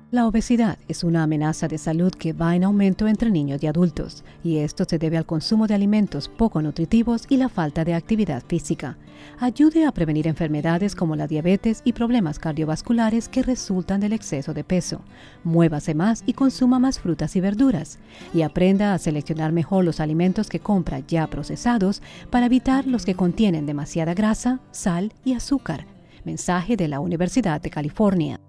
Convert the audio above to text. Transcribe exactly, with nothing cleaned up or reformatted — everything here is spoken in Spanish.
La obesidad es una amenaza de salud que va en aumento entre niños y adultos, y esto se debe al consumo de alimentos poco nutritivos y la falta de actividad física. Ayude a prevenir enfermedades como la diabetes y problemas cardiovasculares que resultan del exceso de peso. Muévase más y consuma más frutas y verduras, y aprenda a seleccionar mejor los alimentos que compra ya procesados para evitar los que contienen demasiada grasa, sal y azúcar. Mensaje de la Universidad de California.